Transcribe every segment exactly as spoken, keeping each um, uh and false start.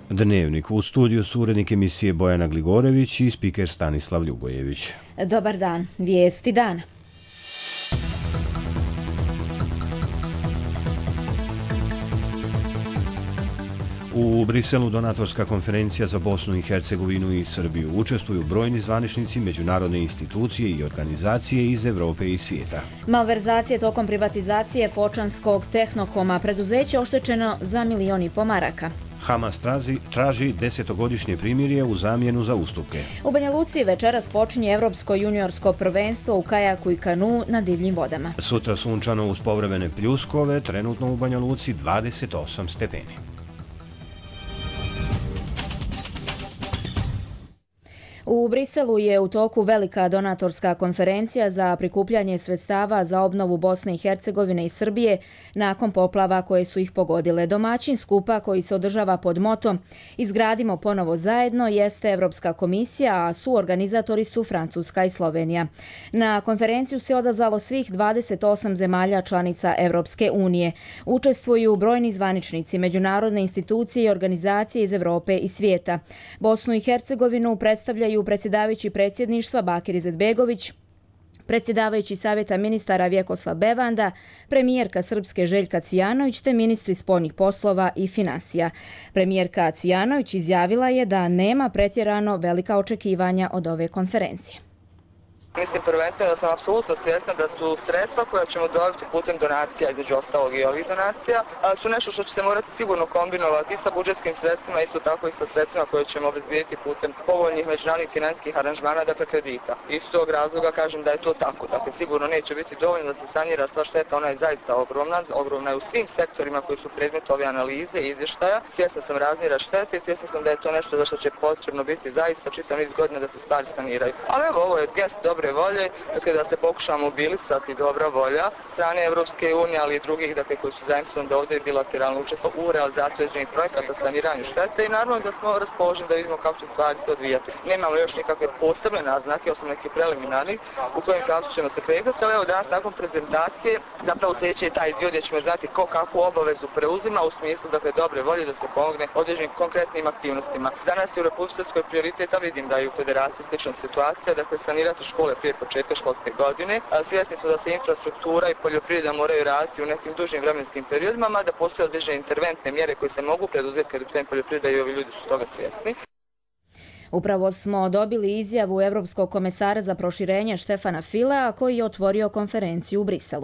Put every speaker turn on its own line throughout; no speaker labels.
Dnevnik. U studiju su urednik emisije Bojana Gligorević i spiker Stanislav Ljubojević.
Dobar dan. Vijesti dana.
U Briselu donatorska konferencija za Bosnu i Hercegovinu i Srbiju. Učestvuju brojni zvaničnici, međunarodne institucije i organizacije iz Evrope i svijeta.
Malverzacije tokom privatizacije Fočanskog Tehnokoma, preduzeće oštećeno za milion i po maraka.
Hamas traži, traži desetogodišnje primirje u zamjenu za ustupke.
U Banja Luci večeras počinje Evropsko juniorsko prvenstvo u kajaku i kanu na divljim vodama.
Sutra sunčano uz povremene pljuskove, trenutno u Banja Luci dvadeset osam stepeni.
U Briselu je u toku velika donatorska konferencija za prikupljanje sredstava za obnovu Bosne i Hercegovine i Srbije nakon poplava koje su ih pogodile. Domaćin skupa koji se održava pod motom Izgradimo ponovo zajedno jeste Evropska komisija, a suorganizatori su Francuska i Slovenija. Na konferenciju se odazvalo svih dvadeset osam zemalja članica Evropske unije. Učestvuju brojni zvaničnici, međunarodne institucije i organizacije iz Evrope i svijeta. Bosnu i Hercegovinu predstavljaju predsjedavajući predsjedništva Bakir Izetbegović, predsjedavajući Savjeta ministara Vjekoslav Bevanda, premijerka Srpske Željka Cvijanović te ministri spoljnih poslova i finansija. Premijerka Cvijanović izjavila je da nema pretjerano velika očekivanja od ove konferencije.
Mislim prvenstveno da sam apsolutno svjesna da su sredstva koja ćemo dobiti putem donacija, između ostalog i ovih donacija, su nešto što će se morati sigurno kombinovati i sa budžetskim sredstvima, isto tako i sa sredstvima koje ćemo obezbijediti putem povoljnih međunarodnih financijskih aranžmana, dakle kredita. Iz tog razloga kažem da je to tako. Dakle, sigurno neće biti dovoljno da se sanira sva šteta, ona je zaista ogromna, ogromna je u svim sektorima koji su predmet ove analize i izvještaja. Svjesna sam razmjera štete i svjesna sam da je to nešto za što će potrebno biti zaista čitav niz godina da se stvari saniraju. Ali evo, ovo je gest dobre volje, dakle da se pokuša mobilisati dobra volja strane Evropske unije, ali i drugih, dakle koji su zainteresovani da ovdje bilateralno učestvuju u realizaciji određenih projekata, saniranju štete i naravno da smo raspoloženi da vidimo kako će stvari se odvijati. Nemamo još nikakve posebne naznake, osim neki preliminarni u kojem pravcu ćemo se kretati, ali evo danas nakon prezentacije zapravo sljedeći je taj dio gdje ćemo znati ko kakvu obavezu preuzima u smislu dakle dobre volje da se pomogne određenim konkretnim aktivnostima. Danas je u Republici Srpskoj prioritet, a vidim da je u Federaciji slična situacija, dakle sanirati škole prije početka školske godine. Svjesni smo da se infrastruktura i poljoprivreda moraju raditi u nekim dužim vremenskim periodima, mada postoje određene interventne mjere koje se mogu preduzeti kad u pitanju poljoprivreda i ovi ljudi su toga svjesni.
Upravo smo dobili izjavu Evropskog komesara za proširenje Štefana Filea koji je otvorio konferenciju u Briselu.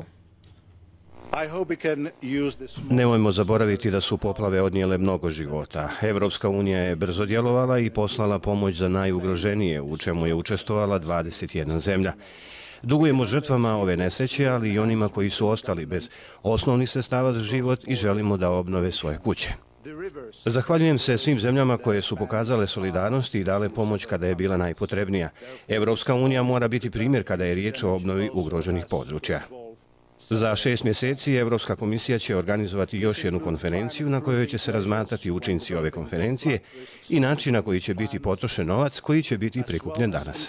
Nemojmo zaboraviti da su poplave odnijele mnogo života. Evropska unija je brzo djelovala i poslala pomoć za najugroženije, u čemu je učestvovala dvadeset jedna zemlja. Dugujemo žrtvama ove nesreće, ali i onima koji su ostali bez osnovnih sredstava za život i želimo da obnove svoje kuće. Zahvaljujem se svim zemljama koje su pokazale solidarnost i dale pomoć kada je bila najpotrebnija. Evropska unija mora biti primjer kada je riječ o obnovi ugroženih područja. Za šest mjeseci Evropska komisija će organizovati još jednu konferenciju na kojoj će se razmatrati učinci ove konferencije i način na koji će biti potrošen novac koji će biti prikupljen danas.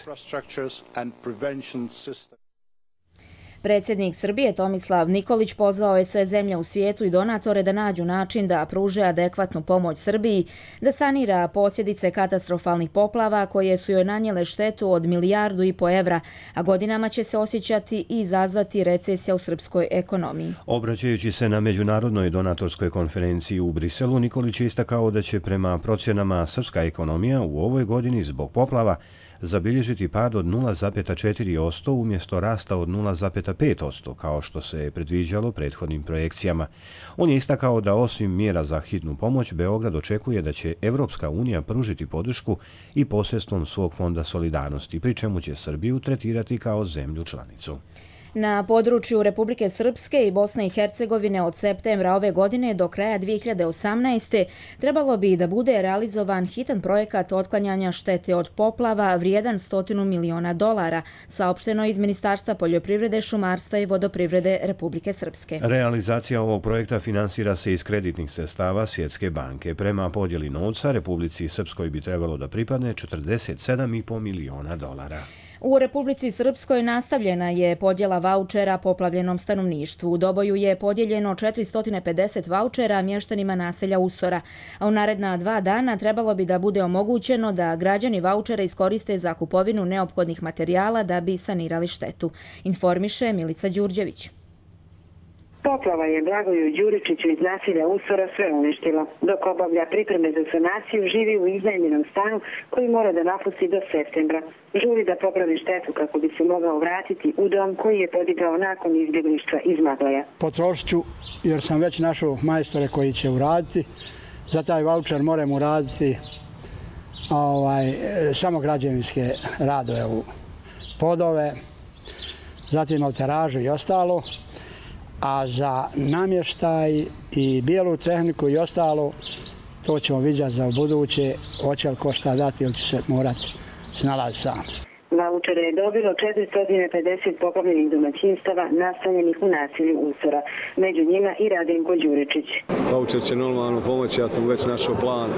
Predsjednik Srbije Tomislav Nikolić pozvao je sve zemlje u svijetu i donatore da nađu način da pruže adekvatnu pomoć Srbiji, da sanira posljedice katastrofalnih poplava koje su joj nanijele štetu od milijardu i po evra, a godinama će se osjećati i izazvati recesija u srpskoj ekonomiji.
Obraćajući se na međunarodnoj donatorskoj konferenciji u Briselu, Nikolić je istakao da će prema procjenama srpska ekonomija u ovoj godini zbog poplava zabilježiti pad od nula zarez četiri posto umjesto rasta od nula zarez pet posto, kao što se je predviđalo prethodnim projekcijama. On je istakao da osim mjera za hitnu pomoć, Beograd očekuje da će Evropska unija pružiti podršku i posredstvom svog fonda solidarnosti, pri čemu će Srbiju tretirati kao zemlju članicu.
Na području Republike Srpske i Bosne i Hercegovine od septembra ove godine do kraja dvije hiljade osamnaeste. trebalo bi da bude realizovan hitan projekat otklanjanja štete od poplava vrijedan stotinu miliona dolara, saopšteno iz Ministarstva poljoprivrede, šumarstva i vodoprivrede Republike Srpske.
Realizacija ovog projekta finansira se iz kreditnih sredstava Svjetske banke. Prema podjeli novca, Republici Srpskoj bi trebalo da pripadne četrdeset sedam i po miliona dolara.
U Republici Srpskoj nastavljena je podjela vaučera poplavljenom stanovništvu. U Doboju je podijeljeno četiristo pedeset vaučera mještanima naselja Usora, a u naredna dva dana trebalo bi da bude omogućeno da građani vaučere iskoriste za kupovinu neophodnih materijala da bi sanirali štetu, informiše Milica Đurđević.
Poplava je Blagoju Đuričiću iz naselja Usora sve uništila. Dok obavlja pripreme za sanaciju, živi u iznajmljenom stanu koji mora da napusti do septembra. Žuri da popravi štetu kako bi se mogao vratiti u dom koji je podigao nakon izbjeglištva iz Maglaja.
Potrošit ću jer sam već našao majstore koji će uraditi. Za taj vaučer moram uraditi ovaj, samo građevinske radove u podove, zatim alteražu i ostalo. A za namještaj i bijelu tehniku i ostalo, to ćemo vidjeti za buduće, hoće li ko šta dati ili će se morati snalaziti sam.
Vaučere je dobilo četiristo pedeset poplavljenih domaćinstava nastanjenih u naselju Usora, među njima i Radenko Đuričić.
Vaučer će normalno pomoći, ja sam već našao plan,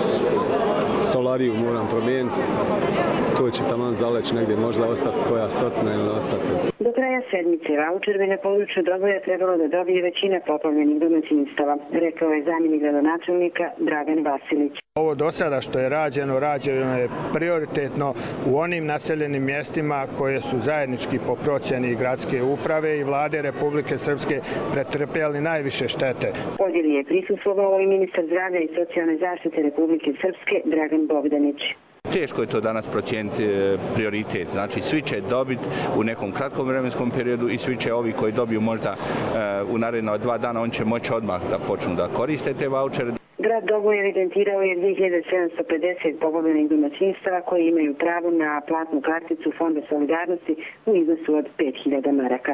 stolariju moram promijeniti, to će taman zaleći negdje, možda ostati koja stotina ili ostati.
Do kraja sedmice vaučer bi na području Doboja trebalo da dobije većina poplavljenih domaćinstava, rekao je zamjenik gradonačelnika Dragan Vasilić.
Ovo do sada što je rađeno, rađeno je prioritetno u onim naseljenim mjestima koje su zajednički po procjeni gradske uprave i vlade Republike Srpske pretrpjeli najviše štete.
Podjeli je prisustvovao i ministar zdravlja i socijalne zaštite Republike Srpske Dragan Bogdanić.
Teško je to danas procijeniti prioritet. Znači, svi će dobiti u nekom kratkom vremenskom periodu i svi će ovi koji dobiju možda u naredna dva dana, on će moći odmah da počnu da koriste te vaučere.
Grad Doboj evidentirao je dvije hiljade sedamsto pedeset poplavljenih domaćinstava koji imaju pravo na platnu karticu Fonda solidarnosti u iznosu od pet hiljada maraka.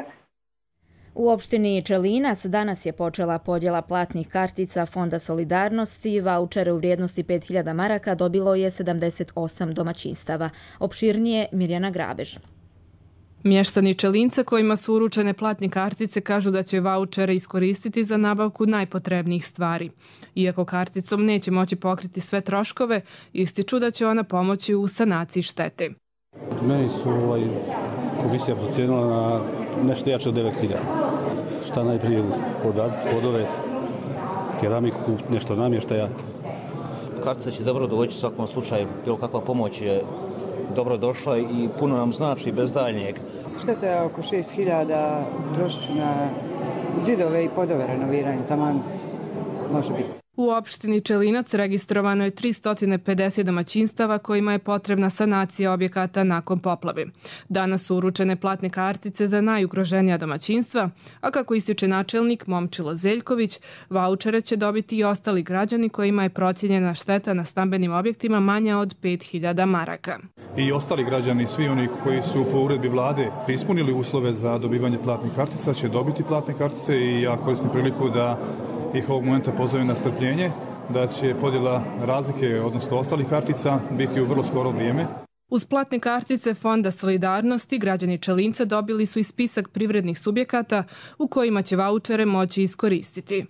U opštini Čelinac danas je počela podjela platnih kartica Fonda solidarnosti. Vaučere u vrijednosti pet hiljada maraka dobilo je sedamdeset osam domaćinstava. Opširnije Mirjana Grabež.
Mještani Čelinca kojima su uručene platne kartice kažu da će vaučere iskoristiti za nabavku najpotrebnijih stvari. Iako karticom neće moći pokriti sve troškove, ističu da će ona pomoći u sanaciji štete.
Meni su ovaj, komisija procijenila na nešto jače od devet hiljada. Šta najprije podati, podove, keramiku, nešto namještaja.
Kartica će dobro doći u svakom slučaju, bilo kakva pomoć je dobro došla i puno nam znači bez daljnjeg.
Šteta je oko šest hiljada, trošit na zidove i podove renoviranje, taman može biti.
U opštini Čelinac registrovano je tristo pedeset domaćinstava kojima je potrebna sanacija objekata nakon poplave. Danas su uručene platne kartice za najugroženija domaćinstva, a kako ističe načelnik Momčilo Zeljković, vaučere će dobiti i ostali građani kojima je procijenjena šteta na stambenim objektima manja od pet hiljada maraka.
I ostali građani, svi oni koji su po uredbi vlade ispunili uslove za dobivanje platnih kartica, će dobiti platne kartice i ja koristim priliku da ih ovog momenta pozovem na strpljenje, da će podjela razlike, odnosno ostalih kartica, biti u vrlo skoro vrijeme.
Uz platne kartice Fonda solidarnosti, građani Čelinca dobili su i spisak privrednih subjekata u kojima će vaučere moći iskoristiti.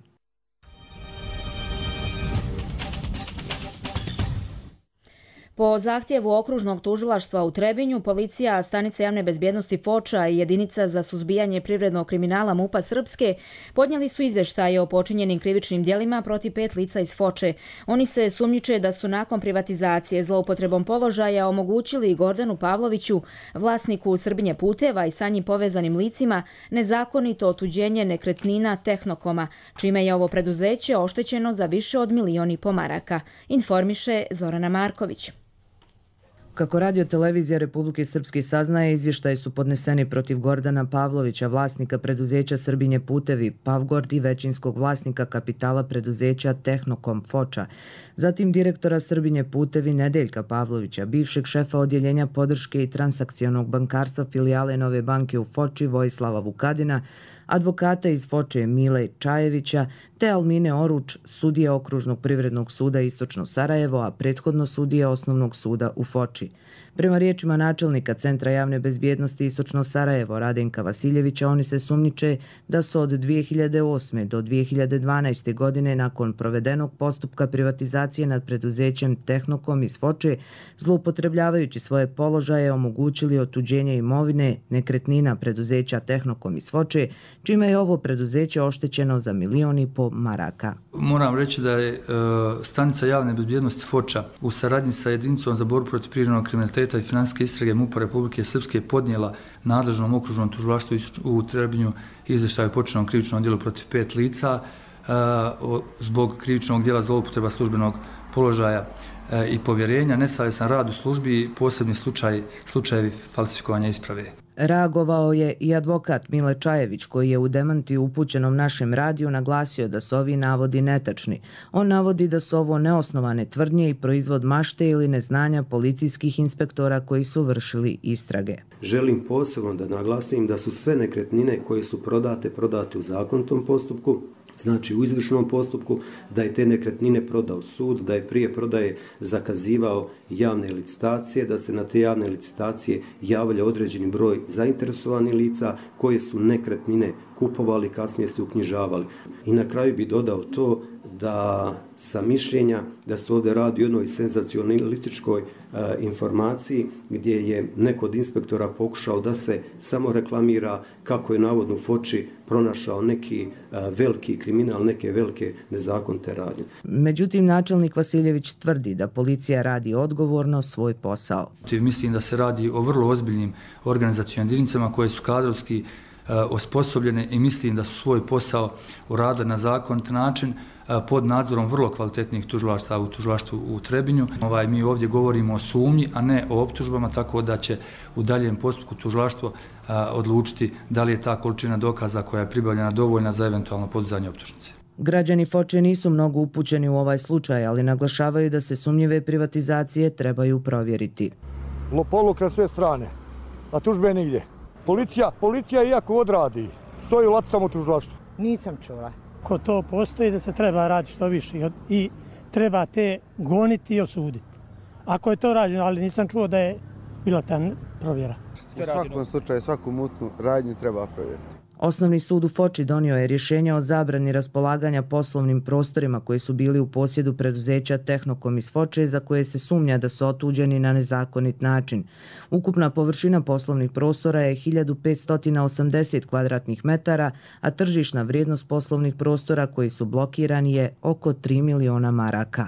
Po zahtjevu okružnog tužilaštva u Trebinju, policija, stanica javne bezbjednosti Foča i jedinica za suzbijanje privrednog kriminala MUP-a Srpske podnijeli su izvještaje o počinjenim krivičnim djelima protiv pet lica iz Foče. Oni se sumnjiče da su nakon privatizacije zloupotrebom položaja omogućili Gordanu Pavloviću, vlasniku Srbinje puteva i sa njim povezanim licima, nezakonito otuđenje nekretnina Tehnokoma, čime je ovo preduzeće oštećeno za više od milion i po maraka, informiše Zorana Marković.
Kako Radio televizija Republike Srpske saznaje, izvještaji su podneseni protiv Gordana Pavlovića, vlasnika preduzeća Srbinje putevi, Pavgord i većinskog vlasnika kapitala preduzeća Tehnokom Foča, zatim direktora Srbinje putevi Nedeljka Pavlovića, bivšeg šefa odjeljenja podrške i transakcionog bankarstva filijale Nove banke u Foči Vojislava Vukadina, advokata iz Foče Mile Čajevića te Almine Oruč, sudije Okružnog privrednog suda Istočno Sarajevo, a prethodno sudije Osnovnog suda u Foči. Prema riječima načelnika Centra javne bezbjednosti Istočno Sarajevo Radenka Vasiljevića, oni se sumnjiče da su od dvije hiljade osme do dvije hiljade dvanaeste. godine nakon provedenog postupka privatizacije nad preduzećem Tehnokom iz Foče, zloupotrebljavajući svoje položaje, omogućili otuđenje imovine nekretnina preduzeća Tehnokom iz Foče, čime je ovo preduzeće oštećeno za milion i po maraka.
Moram reći da je e, stanica javne bezbjednosti Foča u saradnji sa jedinicom za borbu protiv privrednog kriminaliteta i financijske istrage MUP-a Republike Srpske podnijela nadležnom okružnom tužilaštvu u Trebinju izvještaj o počinjenom krivičnom djelu protiv pet lica e, zbog krivičnog djela zloupotreba službenog položaja e, i povjerenja, nesavjestan rad u službi i posebni slučaj, slučajevi falsifikovanja isprave.
Reagovao je i advokat Mile Čajević, koji je u demantiju upućenom našem radiju naglasio da su ovi navodi netačni. On navodi da su ovo neosnovane tvrdnje i proizvod mašte ili neznanja policijskih inspektora koji su vršili istrage.
Želim posebno da naglasim da su sve nekretnine koje su prodate, prodate u zakonitom postupku, znači u izvršnom postupku, da je te nekretnine prodao sud, da je prije prodaje zakazivao javne licitacije, da se na te javne licitacije javlja određeni broj zainteresovanih lica koje su nekretnine kupovali, kasnije su uknjižavali. I na kraju bi dodao to da sam mišljenja da se ovdje radi o jednoj senzacionalističkoj e, informaciji gdje je neko od inspektora pokušao da se samo reklamira kako je navodno u Foči pronašao neki e, veliki kriminal, neke velike nezakonite radnje.
Međutim, načelnik Vasiljević tvrdi da policija radi odgovorno svoj posao.
Mislim da se radi o vrlo ozbiljnim organizacionalnim jedinicama koje su kadrovski osposobljene i mislim da su svoj posao uradili na zakonit način pod nadzorom vrlo kvalitetnih tužilaštva u tužilaštvu u Trebinju. Ovaj, mi ovdje govorimo o sumnji, a ne o optužbama, tako da će u daljem postupku tužilaštvo odlučiti da li je ta količina dokaza koja je pribavljena dovoljna za eventualno podizanje optužnice.
Građani Foče nisu mnogo upućeni u ovaj slučaj, ali naglašavaju da se sumnjive privatizacije trebaju provjeriti.
Lopovluk na sve strane, a tužbe nigdje. Policija, policija iako odradi, stoji u laticama u tužilaštvu.
Nisam čula. Ko to postoji da se treba raditi što više i treba te goniti i osuditi. Ako je to rađeno, ali nisam čuo da je bila ta provjera.
U svakom slučaju, svaku mutnu radnju treba provjeriti.
Osnovni sud u Foči donio je rješenje o zabrani raspolaganja poslovnim prostorima koji su bili u posjedu preduzeća Tehnokom iz Foče, za koje se sumnja da su otuđeni na nezakonit način. Ukupna površina poslovnih prostora je hiljadu petsto osamdeset kvadratnih metara, a tržišna vrijednost poslovnih prostora koji su blokirani je oko tri miliona maraka.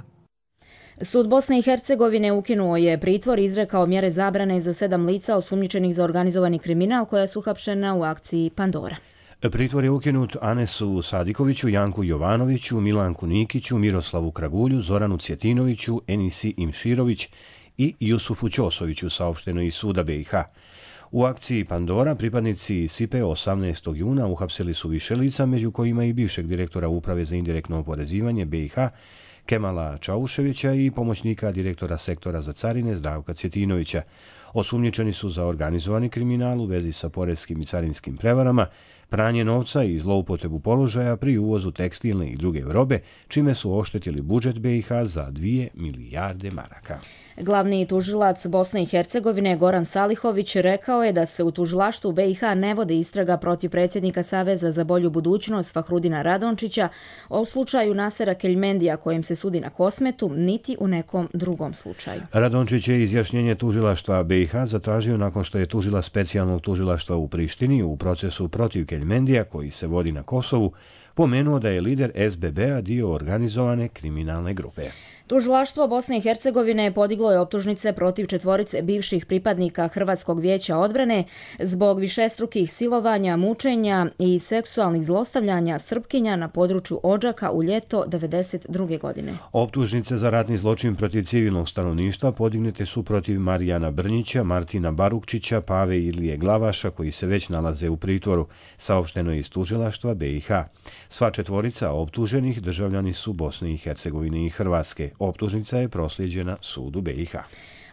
Sud Bosne i Hercegovine ukinuo je pritvor i izrekao mjere zabrane za sedam lica osumnjičenih za organizovani kriminal koja su uhapšena u akciji Pandora.
Pritvor je ukinut Anesu Sadikoviću, Janku Jovanoviću, Milanku Nikiću, Miroslavu Kragulju, Zoranu Cjetinoviću, Enisi Imširović i Jusufu Ćosoviću, saopšteno iz suda B i H. U akciji Pandora pripadnici S I P E osamnaestog juna uhapsili su više lica, među kojima i bivšeg direktora Uprave za indirektno oporezivanje B i H, Kemala Čauševića i pomoćnika direktora sektora za carine Zdravka Cjetinovića. Osumnjičeni su za organizovani kriminal u vezi sa poreskim i carinskim prevarama, pranje novca i zloupotrebu položaja pri uvozu tekstilne i druge robe, čime su oštetili budžet B i H za dvije milijarde maraka.
Glavni tužilac Bosne i Hercegovine Goran Salihović rekao je da se u tužilaštvu B i H ne vodi istraga protiv predsjednika Saveza za bolju budućnost Fahrudina Radončića o slučaju Nasera Keljmendija kojem se sudi na Kosmetu, niti u nekom drugom slučaju.
Radončić je izjašnjenje tužilaštva B i H zatražio nakon što je tužila specijalnog tužilaštva u Prištini u procesu protiv Keljmendija koji se vodi na Kosovu, pomenuo da je lider S B B-a dio organizovane kriminalne grupe.
Tužilaštvo Bosne i Hercegovine podiglo je optužnice protiv četvorice bivših pripadnika Hrvatskog vijeća odbrane zbog višestrukih silovanja, mučenja i seksualnih zlostavljanja Srpkinja na području Odžaka u ljeto devedeset druge. godine.
Optužnice za ratni zločin protiv civilnog stanovništva podignute su protiv Marijana Brnjića, Martina Barukčića, Pave Ilije Glavaša koji se već nalaze u pritvoru, saopšteno je iz tužilaštva B i H. Sva četvorica optuženih državljani su Bosne i Hercegovine i Hrvatske. Optužnica je prosljeđena sudu B i H.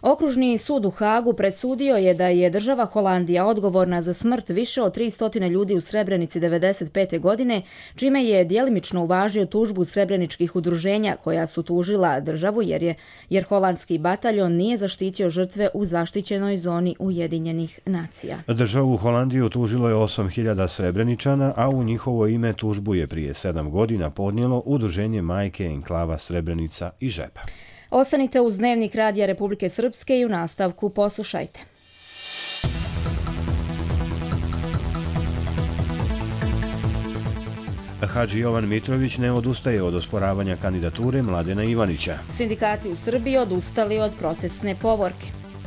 Okružni sud u Hagu presudio je da je država Holandija odgovorna za smrt više od tristo ljudi u Srebrenici devedeset pete. godine, čime je djelimično uvažio tužbu srebreničkih udruženja koja su tužila državu jer je jer holandski bataljon nije zaštitio žrtve u zaštićenoj zoni Ujedinjenih nacija.
Državu Holandiju tužilo je osam hiljada Srebreničana, a u njihovo ime tužbu je prije sedam godina podnijelo Udruženje Majke enklava Srebrenica i Žepa.
Ostanite uz Dnevnik Radija Republike Srpske i u nastavku poslušajte.
Hadži Jovan Mitrović ne odustaje od osporavanja kandidature Mladena Ivanića.
Sindikati u Srbiji odustali od protestne povorke.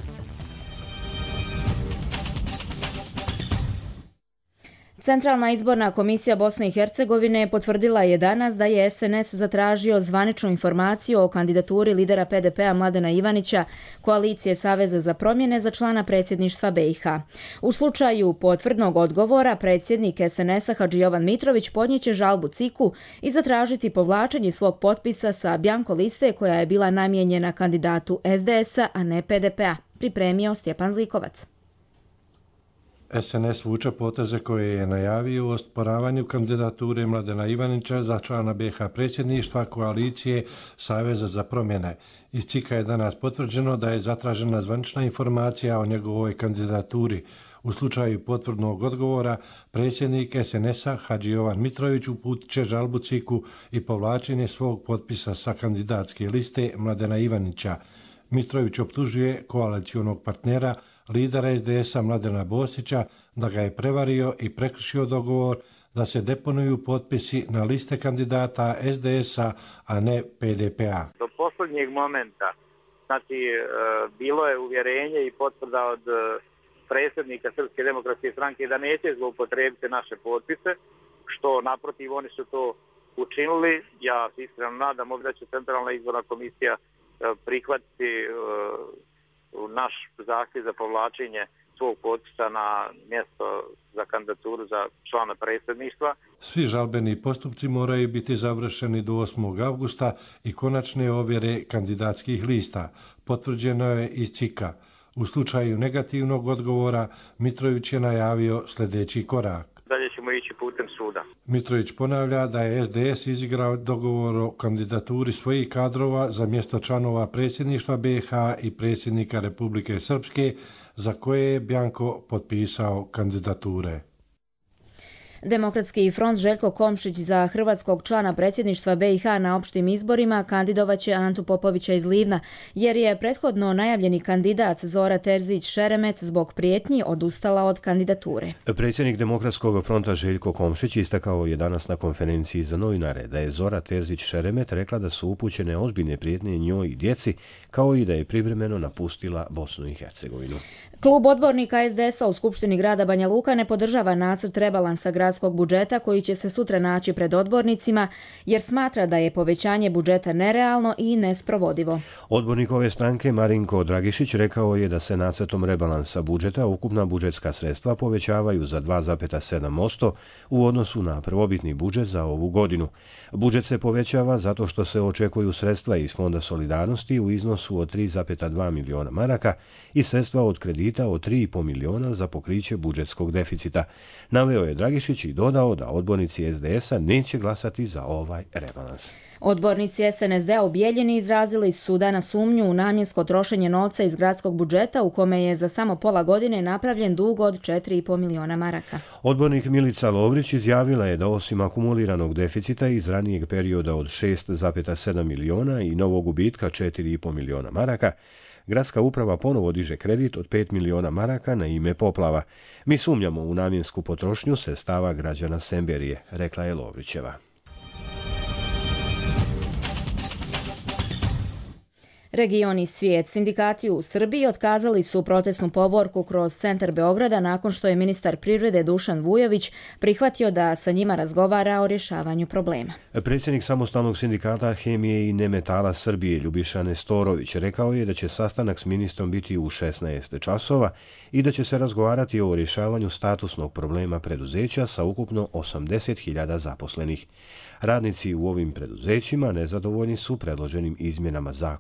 Centralna izborna komisija Bosne i Hercegovine potvrdila je danas da je S N S zatražio zvaničnu informaciju o kandidaturi lidera P D P-a Mladena Ivanića, koalicije Saveza za promjene za člana predsjedništva B i H. U slučaju potvrdnog odgovora, predsjednik S N S-a Hadži Jovan Mitrović podnijeće žalbu C I K-u i zatražiti povlačenje svog potpisa sa bjanko liste koja je bila namijenjena kandidatu S D S-a, a ne P D P-a, pripremio Stjepan Zlikovac.
S N S vuče poteze koje je najavio u osporavanju kandidature Mladena Ivanića za člana B i H predsjedništva koalicije Saveza za promjene. Iz C I K-a je danas potvrđeno da je zatražena zvanična informacija o njegovoj kandidaturi. U slučaju potvrdnog odgovora, predsjednik S N S-a Hadži Jovan Mitrović uputit će žalbu C I K-u i povlačenje svog potpisa sa kandidatske liste Mladena Ivanića. Mitrović optužuje koalicijonog partnera, lidera S D S-a Mladena Bosića, da ga je prevario i prekršio dogovor da se deponuju potpisi na liste kandidata S D S-a, a ne P D P-a.
Do posljednjeg momenta, znači, bilo je uvjerenje i potvrda od predsjednika Srpske demokratske stranke da neće zloupotrijebiti naše potpise, što naprotiv oni su to učinili. Ja se iskreno nadam da će Centralna izborna komisija prihvatiti naš zahtjev za povlačenje svog potpisa na mjesto za kandidaturu za člana predsjedništva.
Svi žalbeni postupci moraju biti završeni do osmog avgusta i konačne ovjere kandidatskih lista. Potvrđeno je iz C I K-a. U slučaju negativnog odgovora Mitrović je najavio sljedeći korak.
Dalje ćemo ići putem suda.
Mitrović ponavlja da je S D S izigrao dogovor o kandidaturi svojih kadrova za mjesto članova predsjedništva B i H i predsjednika Republike Srpske, za koje je bjanko potpisao kandidature.
Demokratski front Željko Komšić za hrvatskog člana predsjedništva B i H na opštim izborima kandidovaće Antu Popovića iz Livna, jer je prethodno najavljeni kandidat Zora Terzić-Šeremec zbog prijetnji odustala od kandidature.
Predsjednik Demokratskog fronta Željko Komšić istakao je danas na konferenciji za novinare da je Zora Terzić-Šeremet rekla da su upućene ozbiljne prijetnje njoj i djeci, kao i da je privremeno napustila Bosnu i Hercegovinu.
Klub odbornika S D S-a u Skupštini grada Banja Luka ne podržava nacrt rebalansa gradskog budžeta koji će se sutra naći pred odbornicima, jer smatra da je povećanje budžeta nerealno i nesprovodivo.
Odbornik ove stranke Marinko Dragišić rekao je da se nacrtom rebalansa budžeta ukupna budžetska sredstva povećavaju za dva zarez sedam posto u odnosu na prvobitni budžet za ovu godinu. Budžet se povećava zato što se očekuju sredstva iz Fonda solidarnosti u iznosu od tri zarez dva miliona maraka i sredstva od kredita od tri zarez pet miliona za pokriće budžetskog deficita. Naveo je Dragišić i dodao da odbornici S D S-a neće glasati za ovaj rebalans.
Odbornici S N S D-a u Bijeljini izrazili su danas sumnju u namjensko trošenje novca iz gradskog budžeta u kome je za samo pola godine napravljen dug od četiri zarez pet miliona maraka.
Odbornik Milica Lovrić izjavila je da osim akumuliranog deficita iz ranijeg perioda od šest zarez sedam miliona i novog gubitka četiri zarez pet miliona maraka, gradska uprava ponovo diže kredit od pet miliona maraka na ime poplava. Mi sumnjamo u namjensku potrošnju sredstava građana Semberije, rekla je Lovrićeva.
Region i svijet. Sindikati u Srbiji otkazali su protestnu povorku kroz centar Beograda nakon što je ministar privrede Dušan Vujović prihvatio da sa njima razgovara o rješavanju problema.
Predsjednik samostalnog sindikata Hemije i nemetala Srbije Ljubiša Nestorović rekao je da će sastanak s ministrom biti u šesnaest časova i da će se razgovarati o rješavanju statusnog problema preduzeća sa ukupno osamdeset hiljada zaposlenih. Radnici u ovim preduzećima nezadovoljni su predloženim izmjenama zakona o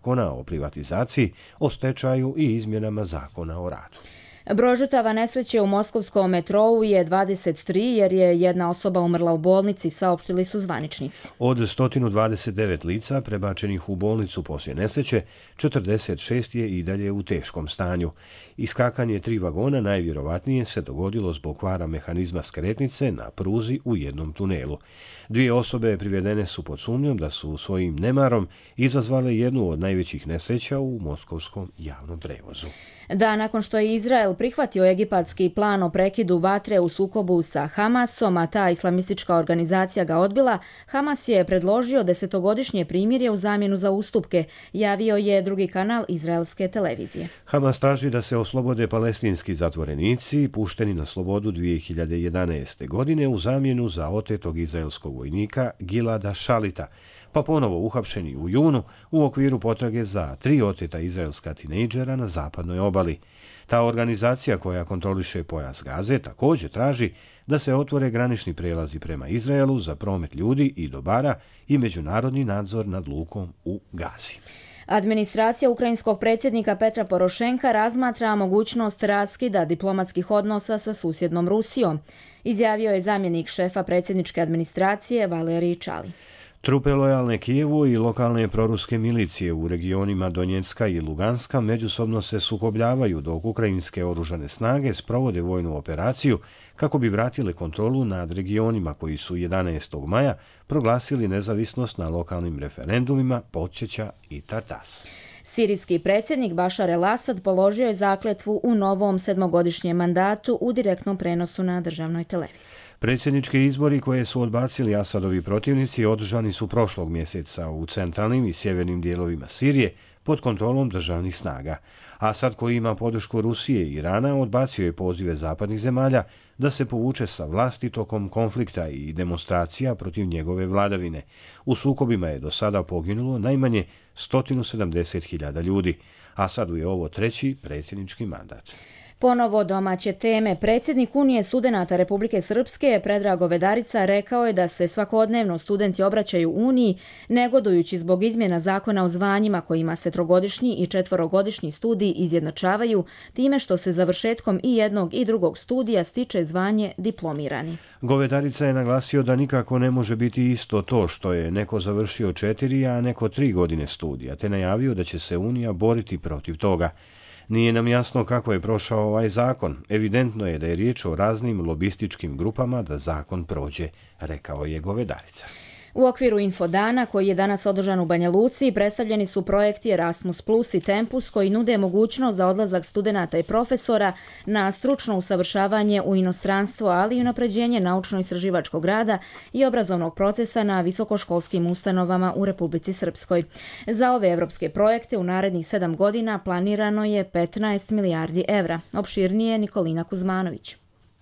privatizaciji, o stečaju i izmjenama zakona o radu.
Broj žrtava nesreće u moskovskom metrou je dvadeset tri jer je jedna osoba umrla u bolnici, saopštili su zvaničnici.
Od sto dvadeset devet lica prebačenih u bolnicu poslije nesreće, četrdeset šest je i dalje u teškom stanju. Iskakanje tri vagona najvjerovatnije se dogodilo zbog kvara mehanizma skretnice na pruzi u jednom tunelu. Dvije osobe privedene su pod sumnjom da su svojim nemarom izazvale jednu od najvećih nesreća u moskovskom javnom prevozu.
Da, nakon što je Izrael prihvatio egipatski plan o prekidu vatre u sukobu sa Hamasom, a ta islamistička organizacija ga odbila, Hamas je predložio desetogodišnje primirje u zamjenu za ustupke, javio je drugi kanal izraelske televizije.
Hamas traži da se oslobode palestinski zatvorenici pušteni na slobodu dvije hiljade jedanaeste. godine u zamjenu za otetog izraelskog vojnika Gilada Šalita, pa ponovo uhapšeni u junu u okviru potrage za tri oteta izraelska tinejdžera na zapadnoj obali. Ta organizacija koja kontroliše pojas Gaze također traži da se otvore granični prelazi prema Izraelu za promet ljudi i dobara i međunarodni nadzor nad lukom u Gazi.
Administracija ukrajinskog predsjednika Petra Porošenka razmatra mogućnost raskida diplomatskih odnosa sa susjednom Rusijom, izjavio je zamjenik šefa predsjedničke administracije Valerij Čali.
Trupe lojalne Kijevu i lokalne proruske milicije u regionima Donjecka i Luganska međusobno se sukobljavaju dok ukrajinske oružane snage sprovode vojnu operaciju kako bi vratile kontrolu nad regionima koji su jedanaestog maja proglasili nezavisnost na lokalnim referendumima Podčeća i Tartas.
Sirijski predsjednik Bašar el-Asad položio je zakletvu u novom sedmogodišnjem mandatu u direktnom prenosu na državnoj televiziji.
Predsjednički izbori koje su odbacili Asadovi protivnici održani su prošlog mjeseca u centralnim i sjevernim dijelovima Sirije pod kontrolom državnih snaga. Asad, koji ima podršku Rusije i Irana, odbacio je pozive zapadnih zemalja da se povuče sa vlasti tokom konflikta i demonstracija protiv njegove vladavine. U sukobima je do sada poginulo najmanje sto sedamdeset hiljada ljudi. Asadu je ovo treći predsjednički mandat.
Ponovo domaće teme. Predsjednik Unije studenata Republike Srpske, Predrag Govedarica, rekao je da se svakodnevno studenti obraćaju Uniji, negodujući zbog izmjena zakona o zvanjima kojima se trogodišnji i četvorogodišnji studiji izjednačavaju, time što se završetkom i jednog i drugog studija stiče zvanje diplomirani.
Govedarica je naglasio da nikako ne može biti isto to što je neko završio četiri, a neko tri godine studija, te najavio da će se Unija boriti protiv toga. Nije nam jasno kako je prošao ovaj zakon. Evidentno je da je riječ o raznim lobističkim grupama da zakon prođe, rekao je Govedarica.
U okviru Infodana, koji je danas održan u Banja Luci, predstavljeni su projekti Erasmus plus i Tempus koji nude mogućnost za odlazak studenata i profesora na stručno usavršavanje u inostranstvo, ali i unapređenje naučno-istraživačkog rada i obrazovnog procesa na visokoškolskim ustanovama u Republici Srpskoj. Za ove evropske projekte u narednih sedam godina planirano je petnaest milijardi evra. Opširnije Nikolina Kuzmanović.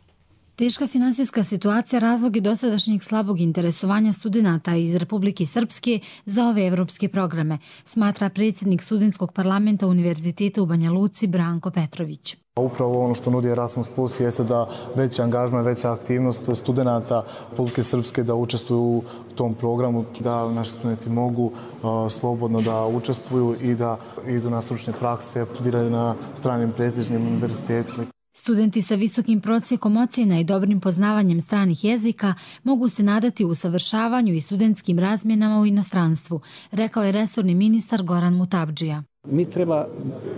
Teška finansijska situacija razlog je dosadašnjeg slabog interesovanja studenata iz Republike Srpske za ove evropske programe, smatra predsjednik studentskog parlamenta Univerziteta u Banja Luci Branko Petrović.
Upravo ono što nudi Erasmus plus jeste da veći angažman, veća aktivnost studenata Republike Srpske da učestvuju u tom programu, da naši studenti mogu uh, slobodno da učestvuju i da idu na stručne prakse, studiraju na stranim prestižnim univerzitetima.
Studenti sa visokim prosjekom ocjena i dobrim poznavanjem stranih jezika mogu se nadati usavršavanju i studentskim razmjenama u inostranstvu, rekao je resorni ministar Goran Mutabdžija.
Mi treba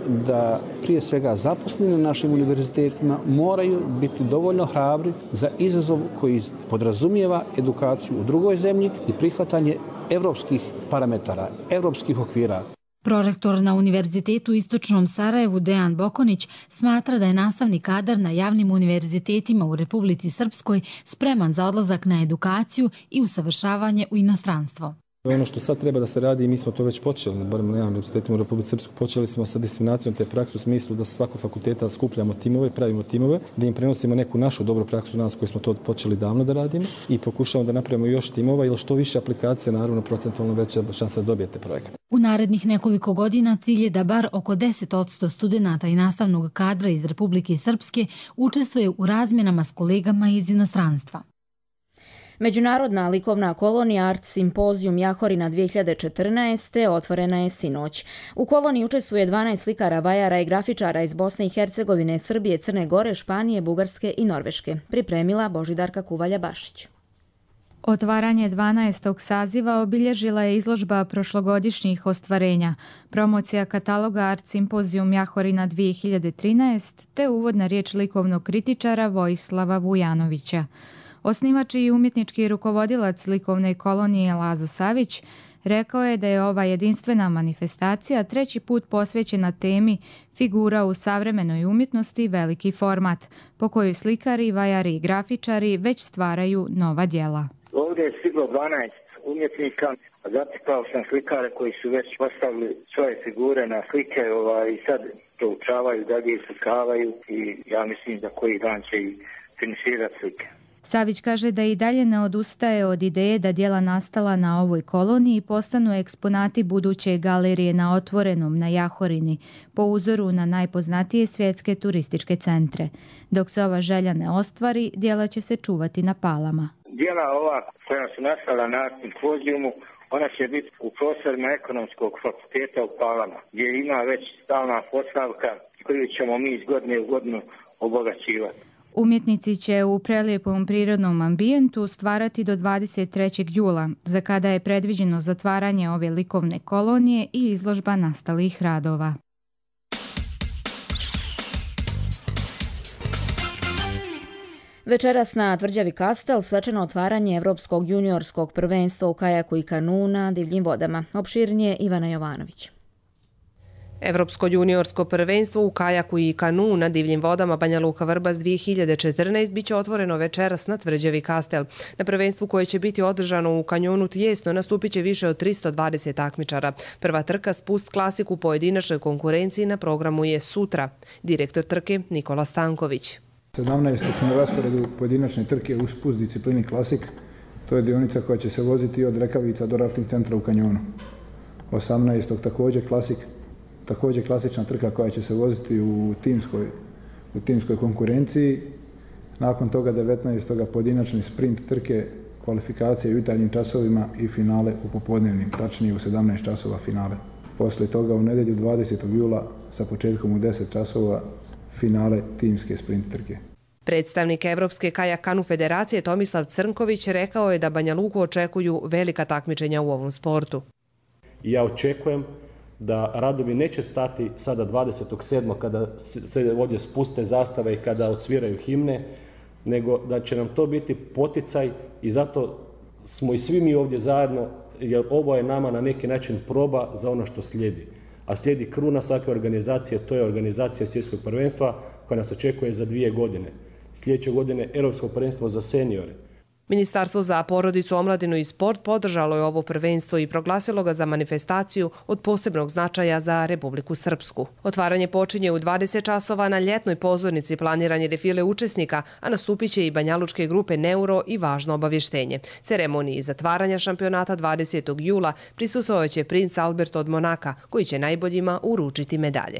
da prije svega zaposleni na našim univerzitetima moraju biti dovoljno hrabri za izazov koji podrazumijeva edukaciju u drugoj zemlji i prihvatanje evropskih parametara, evropskih okvira.
Prorektor na Univerzitetu u Istočnom Sarajevu Dejan Bokonić smatra da je nastavni kadar na javnim univerzitetima u Republici Srpskoj spreman za odlazak na edukaciju i usavršavanje u inostranstvo.
Ono što sad treba da se radi, i mi smo to već počeli, barem na javnim univerzitetima u Republici Srpskoj, počeli smo sa diseminacijom te prakse u smislu da svako fakulteta skupljamo timove, pravimo timove, da im prenosimo neku našu dobru praksu nas koji smo to počeli davno da radimo i pokušamo da napravimo još timova, jer što više aplikacija, naravno procentualno veća šansa da dobijete projekat.
U narednih nekoliko godina cilj je da bar oko deset posto studenata i nastavnog kadra iz Republike Srpske učestvuje u razmjenama s kolegama iz inostranstva.
Međunarodna likovna kolonija Art Simpozijum Jahorina dvije hiljade četrnaeste. otvorena je sinoć. U koloniji učestvuje dvanaest slikara, vajara i grafičara iz Bosne i Hercegovine, Srbije, Crne Gore, Španije, Bugarske i Norveške. Pripremila Božidarka Kuvalja-Bašić.
Otvaranje dvanaestog saziva obilježila je izložba prošlogodišnjih ostvarenja, promocija kataloga Art Simpozijum Jahorina dvije hiljade trinaeste te uvodna riječ likovnog kritičara Vojislava Vujanovića. Osnivač i umjetnički rukovodilac likovne kolonije Lazo Savić rekao je da je ova jedinstvena manifestacija treći put posvećena temi figura u savremenoj umjetnosti veliki format, po kojoj slikari, vajari i grafičari već stvaraju nova djela.
Ovdje je stiglo dvanaest umjetnika, a zatekao sam slikare koji su već postavili svoje figure na slike ovaj, i sad proučavaju, dalje slikavaju i ja mislim da koji dan će i finiširati slike.
Savić kaže da i dalje ne odustaje od ideje da djela nastala na ovoj koloniji postanu eksponati buduće galerije na otvorenom na Jahorini, po uzoru na najpoznatije svjetske turističke centre. Dok se ova želja ne ostvari, djela će se čuvati na Palama.
Djela ova koja su nastala na Simpozijumu, ona će biti u prostorima ekonomskog fakulteta u Palama, gdje ima već stalna postavka koju ćemo mi iz godine u godinu obogaćivati.
Umjetnici će u prelijepom prirodnom ambijentu stvarati do dvadeset trećeg jula, za kada je predviđeno zatvaranje ove likovne kolonije i izložba nastalih radova.
Večeras na tvrđavi Kastel svečano otvaranje Evropskog juniorskog prvenstva u kajaku i kanu na divljim vodama. Opširnije Ivana Jovanović.
Evropsko juniorsko prvenstvo u kajaku i kanu na divljim vodama Banja Luka Vrbas dvije hiljade četrnaeste biće otvoreno večeras na tvrđavi Kastel. Na prvenstvu koje će biti održano u kanjonu Tijesno nastupit će više od tristo dvadeset takmičara. Prva trka spust klasik u pojedinačnoj konkurenciji na programu je sutra. Direktor trke Nikola Stanković.
sedamnaestog na rasporedu pojedinačne trke u spust disciplini klasik. To je dionica koja će se voziti od Rekavica do rafting centra u kanjonu. osamnaestog također klasik. Također klasična trka koja će se voziti u timskoj, u timskoj konkurenciji. Nakon toga devetnaestog pojedinačni sprint trke, kvalifikacije u jutarnjim časovima i finale u popodnevnim, tačnije u sedamnaest časova finale. Poslije toga u nedjelju dvadesetog jula sa početkom u deset časova finale timske sprint trke.
Predstavnik Evropske kajak kanu federacije Tomislav Crnković rekao je da Banja Luku očekuju velika takmičenja u ovom sportu.
Ja očekujem da radovi neće stati sada dvadesetog sedmog kada se ovdje spuste zastave i kada odsviraju himne, nego da će nam to biti poticaj i zato smo i svi mi ovdje zajedno, jer ovo je nama na neki način proba za ono što slijedi. A slijedi kruna svake organizacije, to je organizacija svjetskog prvenstva koja nas očekuje za dvije godine. Sljedeće godine Europsko prvenstvo za seniore.
Ministarstvo za porodicu, omladinu i sport podržalo je ovo prvenstvo i proglasilo ga za manifestaciju od posebnog značaja za Republiku Srpsku. Otvaranje počinje u dvadeset časova na ljetnoj pozornici, planiran je defile učesnika, a nastupit će i banjalučke grupe Neuro i važno obavještenje. Ceremoniji zatvaranja šampionata dvadesetog jula prisustvovat će princ Albert od Monaka, koji će najboljima uručiti medalje.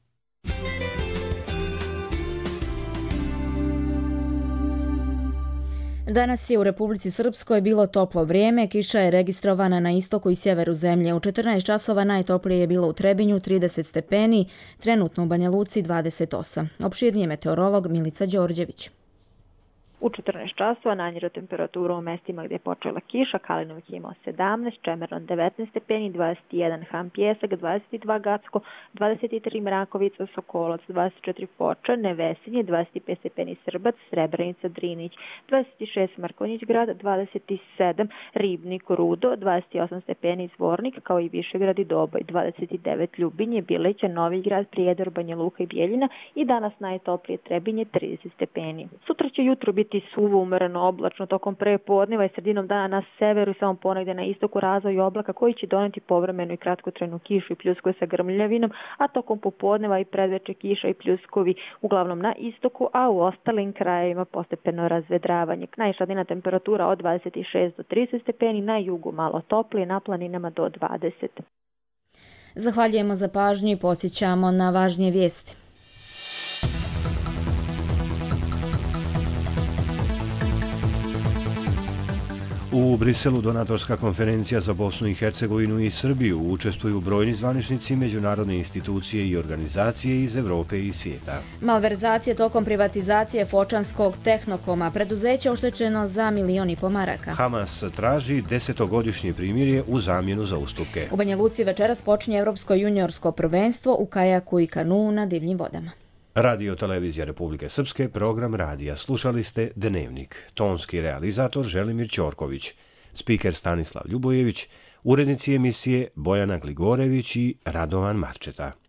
Danas je u Republici Srpskoj bilo toplo vrijeme, kiša je registrovana na istoku i sjeveru zemlje. U četrnaest časova najtoplije je bilo u Trebinju trideset stepeni, trenutno u Banja Luci dvadeset osam. Opširnije meteorolog Milica Đorđević.
U četrnaest časova najniža temperatura u mestima gdje je počela kiša, Kalinovik je imao sedamnaest, Čemeron devetnaest stepeni, dvadeset jedan Hram Pjesak, dvadeset dva Gacko, dvadeset tri Mrakovica, Sokolac, dvadeset četiri Foča, Nevesinje, dvadeset pet stepeni Srbac, Srebrenica, Drinić, dvadeset šest Markonjić grad, dvadeset sedam Ribnik, Rudo, dvadeset osam stepeni Zvornik, kao i Višegrad i Doboj, dvadeset devet Ljubinje, Bileća, Novigrad, Prijedor, Banja Luka i Bijeljina i danas najtoplije Trebinje trideset stepeni. Sutra će jutro biti suvo, umereno oblačno tokom prepodneva i sredinom dana na severu i samo ponegdje na istoku razvoj oblaka koji će doneti povremenu i kratkotrajnu kišu i pljuskove sa grmljavinom, a tokom popodneva i predveče kiša i pljuskovi uglavnom na istoku, a u ostalim krajevima postepeno razvedravanje. Najviša temperatura od dvadeset šest do trideset stepeni, na jugu malo toplije, na planinama do dvadeset.
Zahvaljujemo za pažnju i podsjećamo na važnije vijesti.
U Briselu donatorska konferencija za Bosnu i Hercegovinu i Srbiju učestvuju brojni zvaničnici, međunarodne institucije i organizacije iz Evrope i svijeta.
Malverzacije tokom privatizacije Fočanskog Tehnokoma, preduzeće oštećeno za milion i po maraka.
Hamas traži desetogodišnje primirje u zamjenu za ustupke.
U Banja Luci večeras počinje Evropsko juniorsko prvenstvo u kajaku i kanuu na divljim vodama.
Radio Televizija Republike Srpske, program radija. Slušali ste Dnevnik. Tonski realizator Želimir Ćorković, spiker Stanislav Ljubojević, urednici emisije Bojana Gligorević i Radovan Marčeta.